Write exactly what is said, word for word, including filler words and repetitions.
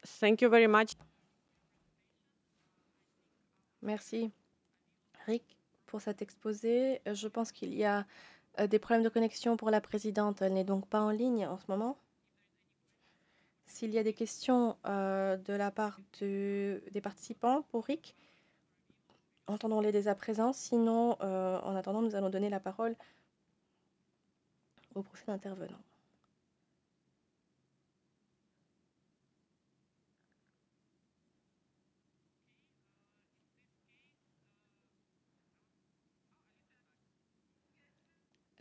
Thank you very much. Merci, Rick, pour cet exposé. Euh, Je pense qu'il y a euh, des problèmes de connexion pour la présidente. Elle n'est donc pas en ligne en ce moment. S'il y a des questions euh, de la part de- des participants pour Rick, entendons-les dès à présent. Sinon, euh, en attendant, nous allons donner la parole au prochain intervenant.